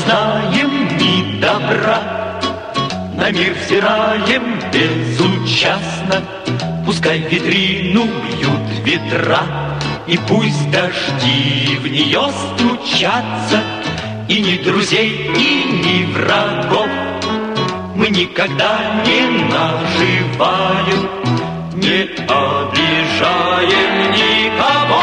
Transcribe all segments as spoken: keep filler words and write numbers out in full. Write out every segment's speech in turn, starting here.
знаем ни добра, на мир взираем безучастно. Пускай витрину бьют ветра, и пусть дожди в нее стучатся, и ни друзей, и ни врагов мы никогда не наживаем, не обижаем никого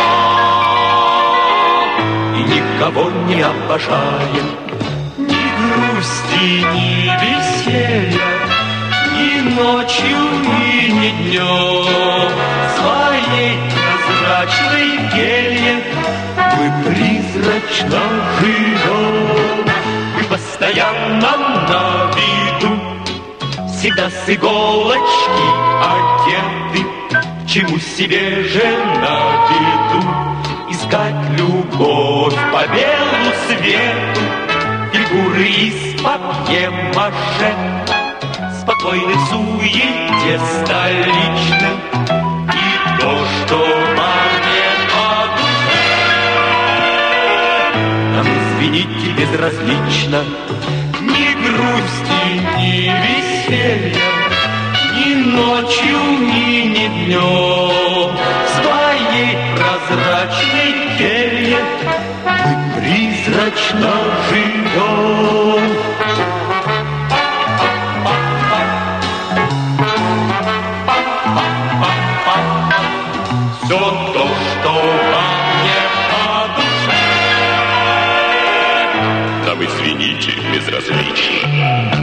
и никого не обожаем. Ни грусти, ни веселья, ни ночью, и ни днем своей прозрачной келье мы призрачно живем. Мы постоянно на виду, всегда с иголочки одеты. К чему себе же на виду искать любовь по белу свету? Фигуры из папье-маше, спокойны в суете столичной, и то, что мне по душе, нам, извините, безразлично. Ни грусти, ни веселья, ни ночью, ни, ни днем в своей прозрачной келье мы призрачно живем. Все то, что во мне по душе, нам, извините, безразлично.